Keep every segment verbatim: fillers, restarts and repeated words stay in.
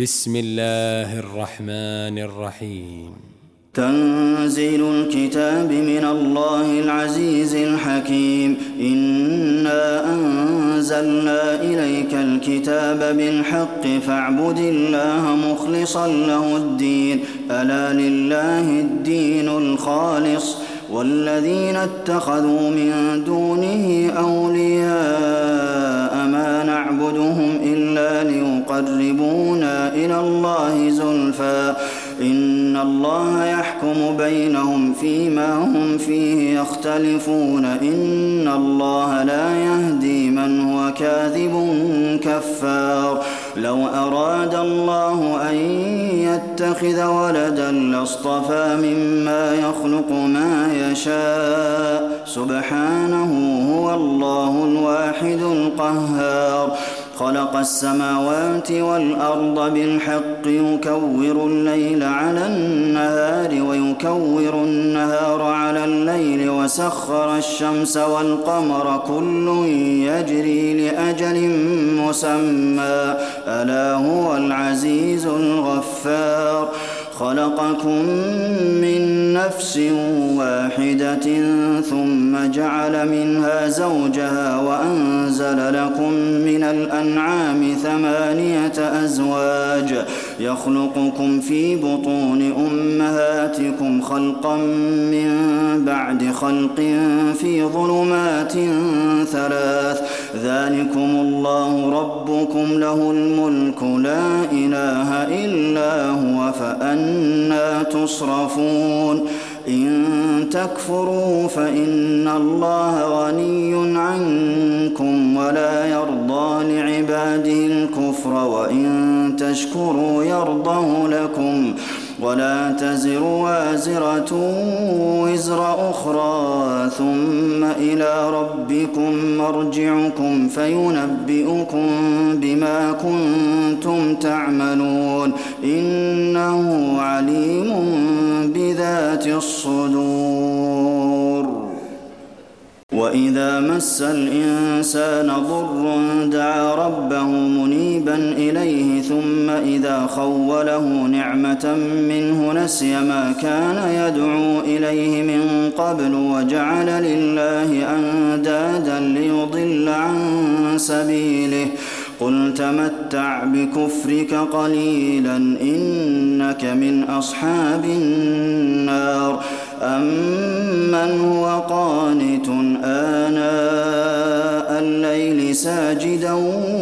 بسم الله الرحمن الرحيم. تنزيل الكتاب من الله العزيز الحكيم. إنا أنزلنا إليك الكتاب بالحق فاعبد الله مخلصا له الدين. ألا لله الدين الخالص والذين اتخذوا من دونه أولياء ما نعبدهم إلا ليقربونا إلى الله زلفى إن الله يحكم بينهم فيما هم فيه يختلفون إن الله لا يهدي من هو كاذب كفار. لو أراد الله أن يتخذ ولدا لاصطفى مما يخلق ما يشاء سبحانه هو الله الواحد القهار. خلق السماوات والأرض بالحق يكور الليل على النهار ويكور النهار على الليل وسخر الشمس والقمر كل يجري لأجل مسمى ألا هو العزيز الغفار. خلقكم من نفس واحدة ثم جعل منها زوجها وأنزل لكم من الأنعام ثمانية أزواج يخلقكم في بطون أمهاتكم خلقا من بعد خلق في ظلمات ثلاث ذلكم الله ربكم له الملك لا إله إلا هو فأنى تصرفون. إن تكفروا فإن الله غني عنكم ولا يرضى لعباده الكفر وإن تشكروا يرضه لكم ولا تزر وازرة وزر أخرى ثم إلى ربكم مرجعكم فينبئكم بما كنتم تعملون إنه عليم بذات الصدور. وإذا مس الإنسان ضر دعا ربه منيبا إليه ثم إذا خوله نعمة منه نسي ما كان يدعو إليه من قبل وجعل لله أندادا ليضل عن سبيله. قل تمتع بكفرك قليلا إنك من أصحاب النار. أمن هو قانت آناء الليل ساجدا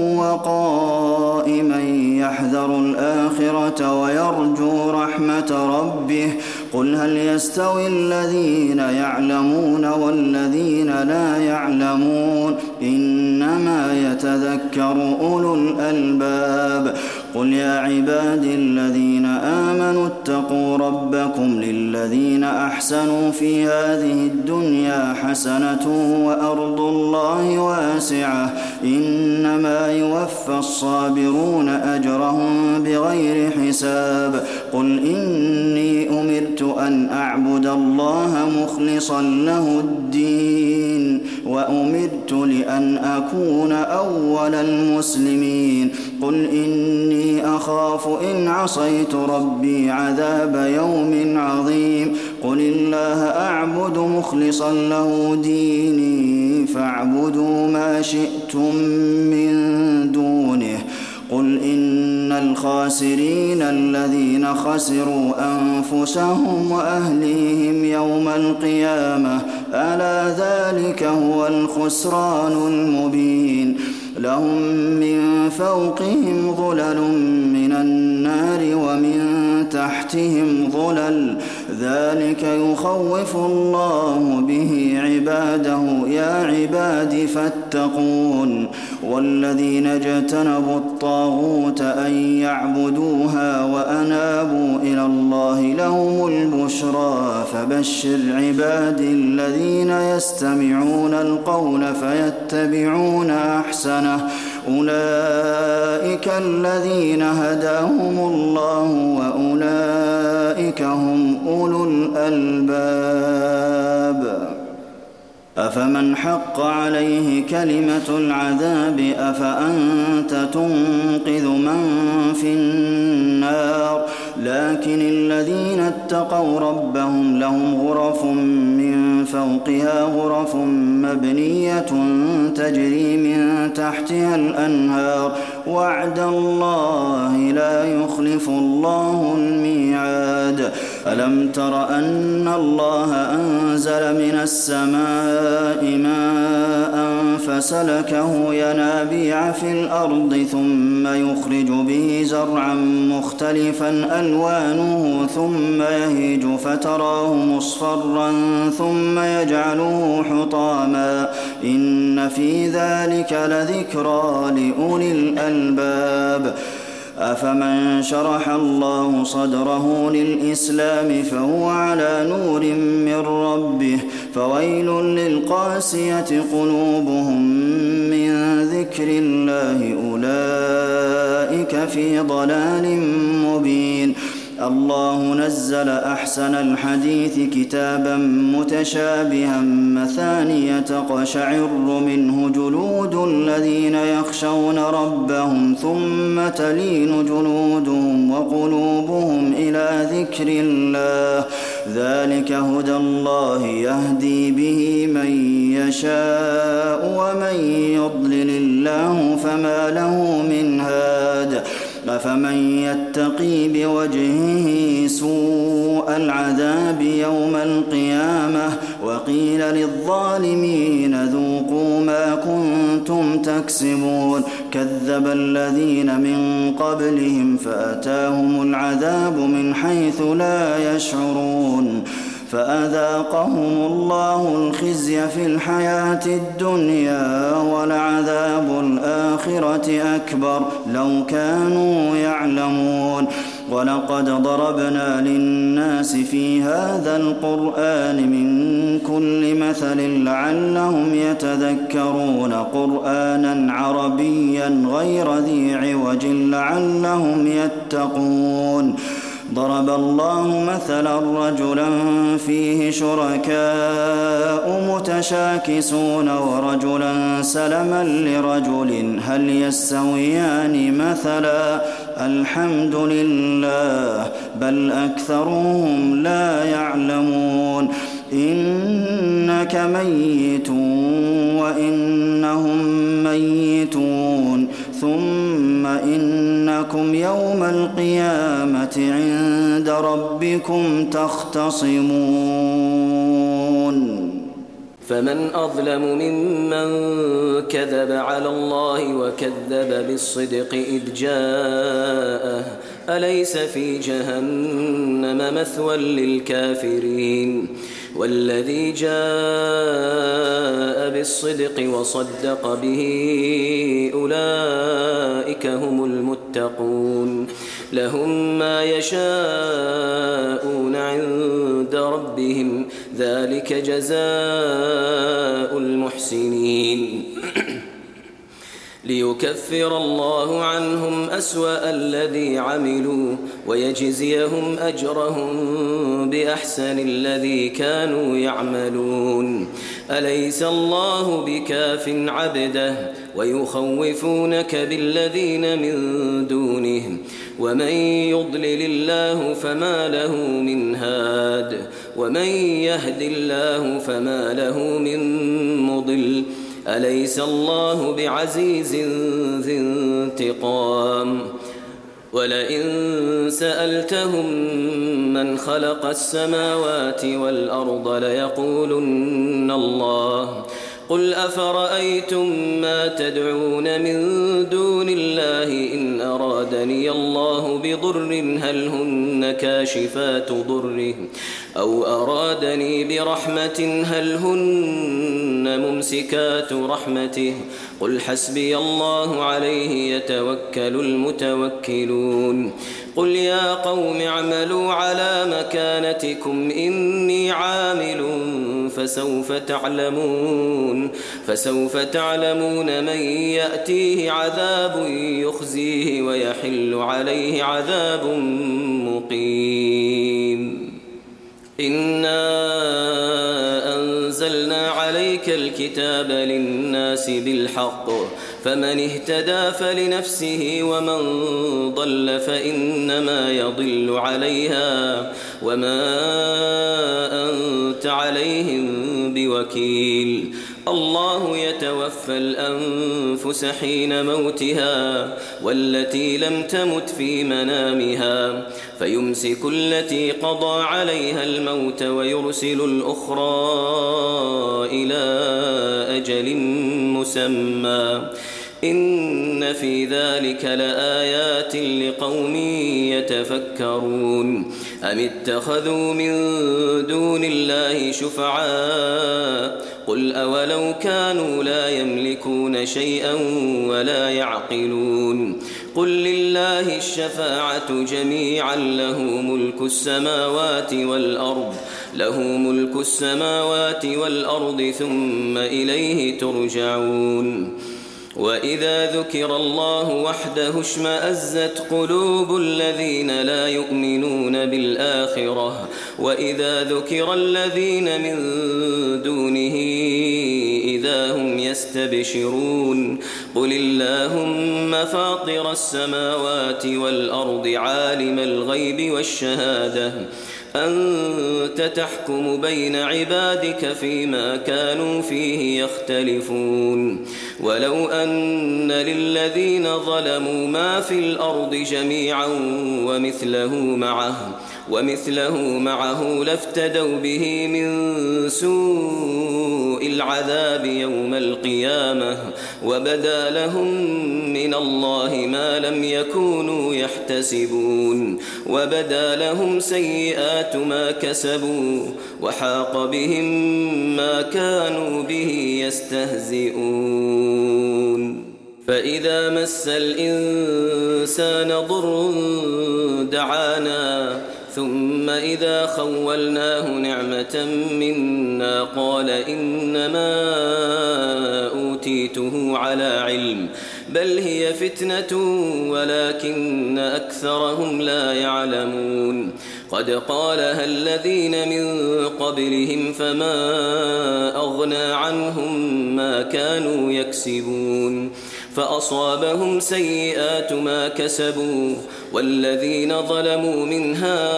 وقائما يحذر الآخرة ويرجو رحمة ربه قل هل يستوي الذين يعلمون والذين لا يعلمون إنما يتذكر أولو الألباب. قل يا عبادي الذين آمنوا اتقوا ربكم للذين أحسنوا في هذه الدنيا حسنة وأرض الله واسعة إنما يوفى الصابرون أجرهم بغير حساب. قل إني أمرت أن أعبد الله مخلصا له الدين وأمرت لأن أكون أول المسلمين. قل إني أخاف إن عصيت ربي عذاب يوم عظيم. قل الله أعبد مخلصا له ديني فاعبدوا ما شئتم من دونه. قل إن الخاسرين الذين خسروا أنفسهم وأهليهم يوم القيامة ألا ذلك هو الخسران المبين. لهم من فوقهم ظلل من النار ومن تحتهم ظلل ذلك يخوف الله به عباده يا عباد فاتقون. والذين اجتنبوا الطاغوت أن يعبدوها وأنابوا إلى الله لهم البشرى فبشر عبادي الذين يستمعون القول فيتبعون أحسنه أولئك الذين هداهم الله وأولئك هم أولو الألباب. أفمن حق عليه كلمة العذاب أفأنت تنقذ من في النار ولكن الذين اتقوا ربهم لهم غرف من فوقها غرف مبنية تجري من تحتها الأنهار وعد الله لا يخلف الله الميعاد. ألم تر أن الله أنزل من السماء ماء فسلكه ينابيع في الأرض ثم يخرج به زرعا مختلفا ألوانه ثم يهيج فتراه مصفرا ثم يجعله حطاما إن في ذلك لذكرى لأولي الألباب. أفمن شرح الله صدره للإسلام فهو على نور من ربه فويل للقاسية قلوبهم من ذكر الله أولئك في ضلال مبين. الله نزل أحسن الحديث كتابا متشابها مثانية تقشعر منه جلود الذين يخشون ربهم ثم تلين جلودهم وقلوبهم إلى ذكر الله ذلك هدى الله يهدي به من يشاء ومن يضلل الله فما له من هاد. أفمن يتقي بوجهه سوء العذاب يوم القيامة وقيل للظالمين ذوقوا ما كنتم تكسبون كذب الذين من قبلهم فأتاهم العذاب من حيث لا يشعرون فأذاقهم الله الخزي في الحياة الدنيا ولعذاب الآخرة أكبر لو كانوا يعلمون. ولقد ضربنا للناس في هذا القرآن من كل مثل لعلهم يتذكرون قرآنا عربيا غير ذي عوج لعلهم يتقون. ضرب الله مثلا رجلا فيه شركاء متشاكسون ورجلا سلما لرجل هل يستويان مثلا الحمد لله بل أكثرهم لا يعلمون. إنك ميت وإنهم ميتون ثم إنكم يوم القيامة عند ربكم تختصمون. فمن أظلم ممن كذب على الله وكذب بالصدق إذ جاءه أليس في جهنم مثوى للكافرين والذي جاء بالصدق وصدق به أولئك هم المتقون لهم ما يشاءون عند ربهم ذلك جزاء المحسنين ليكفر الله عنهم أسوأ الذي عملوا ويجزيهم أجرهم بأحسن الذي كانوا يعملون. أليس الله بكاف عبده ويخوفونك بالذين من دونه ومن يضلل الله فما له من هاد ومن يهد الله فما له من مضل. أليس الله بعزيز ذي انتقام ولئن سألتهم من خلق السماوات والأرض ليقولن الله قل أفرأيتم ما تدعون من دون الله إن أرادني الله بضر هل هن كاشفات ضره أو أرادني برحمة هل هن ممسكات رحمته قل حسبي الله عليه يتوكل المتوكلون. قل يا قوم اعملوا على مكانتكم إني عامل فسوف تعلمون فسوف تعلمون من يأتيه عذاب يخزيه ويحل عليه عذاب مقيم. إنا أنزلنا عليك الكتاب للناس بالحق فمن اهتدى فلنفسه ومن ضل فإنما يضل عليها وما أنت عليهم بوكيل. الله يتوفى الأنفس حين موتها والتي لم تمت في منامها فيمسك التي قضى عليها الموت ويرسل الأخرى إلى أجل مسمى إن في ذلك لآيات لقوم يتفكرون. أم اتخذوا من دون الله شفعاء قل أولو كانوا لا يملكون شيئا ولا يعقلون قل لله الشفاعة جميعا له ملك السماوات والأرض له ملك السماوات والأرض ثم إليه ترجعون. وإذا ذكر الله وحده اشمأزت قلوب الذين لا يؤمنون بالآخرة وإذا ذكر الذين من دونه إذا هم يستبشرون قل اللهم فاطر السماوات والأرض عالم الغيب والشهادة أنت تحكم بين عبادك فيما كانوا فيه يختلفون ولو أن للذين ظلموا ما في الأرض جميعا ومثله معه ومثله معه لافتدوا به من سوء العذاب يوم القيامة وبدا لهم من الله ما لم يكونوا يحتسبون وبدا لهم سيئات ما كسبوا وحاق بهم ما كانوا به يستهزئون. فإذا مس الإنسان ضر دعانا ثم إذا خولناه نعمة منا قال إنما أوتيته على علم بل هي فتنة ولكن أكثرهم لا يعلمون. قد قالها الذين من قبلهم فما أغنى عنهم ما كانوا يكسبون فأصابهم سيئات ما كسبوا والذين ظلموا من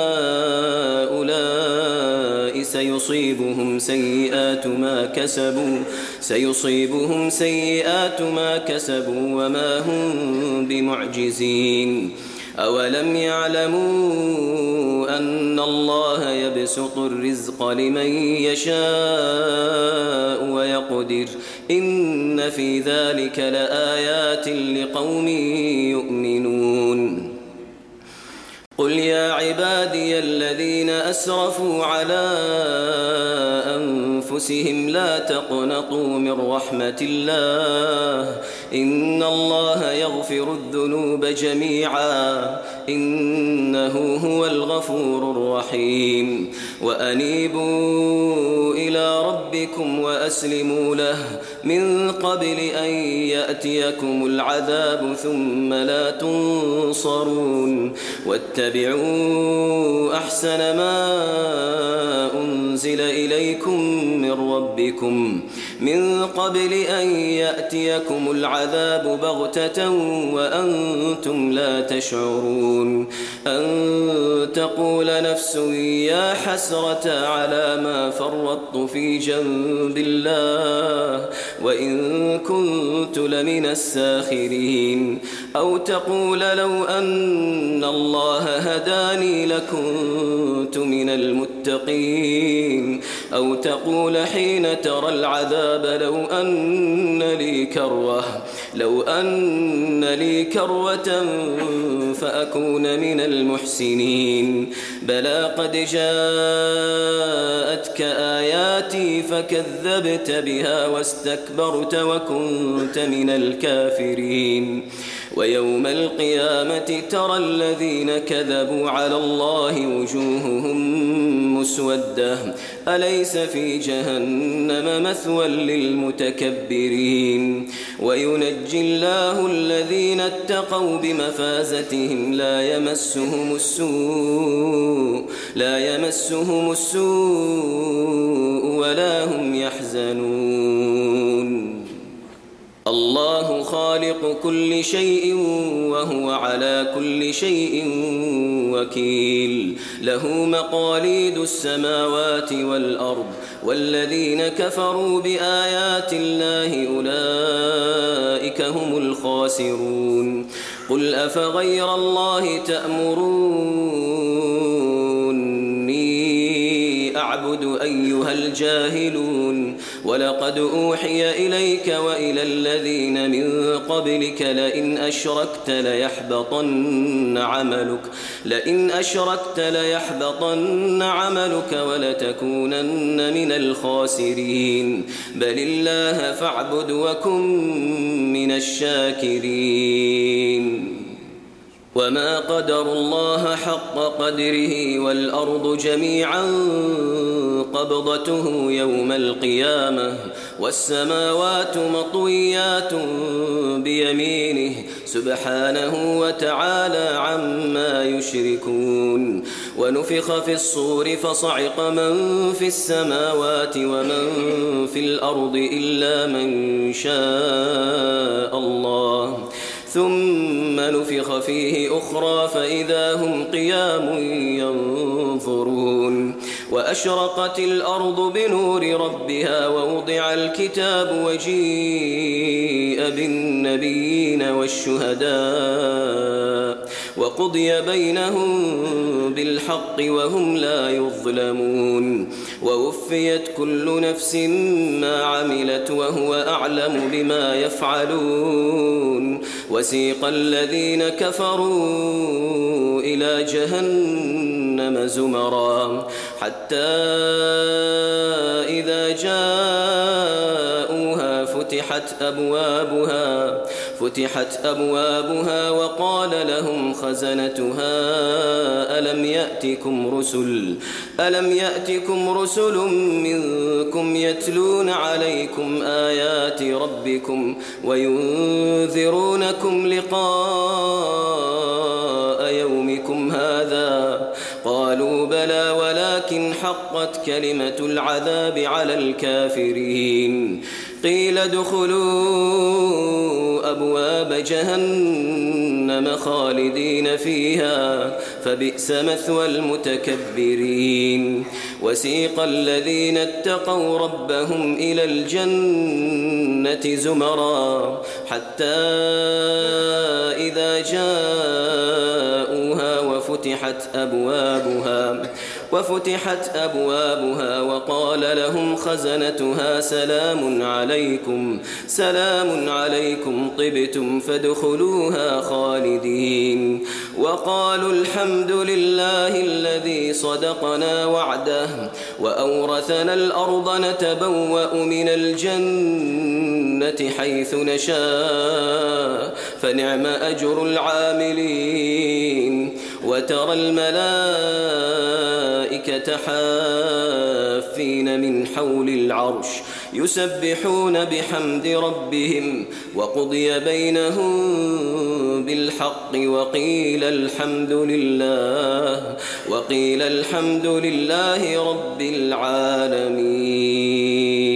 هؤلاء سيصيبهم سيئات ما كسبوا سيصيبهم سيئات ما كسبوا وما هم بمعجزين. أولم يعلموا أن الله يبسط الرزق لمن يشاء ويقدر إن في ذلك لآيات لقوم يؤمنون. قل يا عبادي الذين أسرفوا على أنفسهم لا تقنطوا من رحمة الله إن الله يغفر الذنوب جميعا إنه هو الغفور الرحيم. وأنيبوا إلى ربكم وأسلموا له من قبل أن يأتيكم العذاب ثم لا تنصرون واتبعوا أحسن ما أنزل إليكم من ربكم من قبل أن يأتيكم العذاب بغتة وأنتم لا تشعرون أن تقول نفس يا حسرة على ما فرطت في جنب الله وإن كنت لمن الساخرين أو تقول لو أن الله هداني لكنت من المتقين أو تقول حين ترى العذاب لو أن لي كروة لو أن لي كروة فأكون من المحسنين بلى قد جاءتك آياتي فكذبت بها واستكبرت وكنت من الكافرين ويوم القيامة ترى الذين كذبوا على الله وجوههم مسودة أليس في جهنم مثوى للمتكبرين وينجي الله الذين اتقوا بمفازتهم لا يمسهم السوء لا يمسهم السوء ولا هم يحزنون. الله خالق كل شيء وهو على كل شيء وكيل له مقاليد السماوات والأرض والذين كفروا بآيات الله أولئك هم الخاسرون قل أفغير الله تأمروني أعبد أيها الجاهلون ولقد أوحي إليك وإلى الذين من قبلك لئن أشركت ليحبطن عملك لئن أشركت ليحبطن عملك ولتكونن من الخاسرين بل الله فاعبد وكن من الشاكرين وما قدروا الله حق قدره والأرض جميعا قبضته يوم القيامة والسماوات مطويات بيمينه سبحانه وتعالى عما يشركون ونفخ في الصور فصعق من في السماوات ومن في الأرض إلا من شاء الله ثم نفخ فيه أخرى فإذا هم قيام ينظرون وأشرقت الأرض بنور ربها ووضع الكتاب وجيء بالنبيين والشهداء وقضي بينهم بالحق وهم لا يظلمون ووفيت كل نفس ما عملت وهو أعلم بما يفعلون وسيق الذين كفروا إلى جهنم زمرا حتى إذا جاءوها فتحت أبوابها فتحت أبوابها وقال لهم خزنتها ألم يأتكم رسل ألم يأتكم رسل منكم يتلون عليكم آيات ربكم وينذرونكم لقاء يومكم هذا قالوا بلى ولكن حقت كلمة العذاب على الكافرين قيل ادخلوا أبواب جهنم خالدين فيها فبئس مثوى المتكبرين وسيق الذين اتقوا ربهم إلى الجنة زمرا حتى إذا جاءوها وفتحت أبوابها وفتحت أبوابها وقال لهم خزنتها سلام عليكم سلام عليكم طبتم فادخلوها خالدين وقالوا الحمد لله الذي صدقنا وعده وأورثنا الأرض نتبوأ من الجنة حيث نشاء فنعم أجر العاملين وترى الملائكة حافين من حول العرش يسبحون بحمد ربهم وقضي بينهم بالحق وقيل الحمد لله وقيل الحمد لله رب العالمين.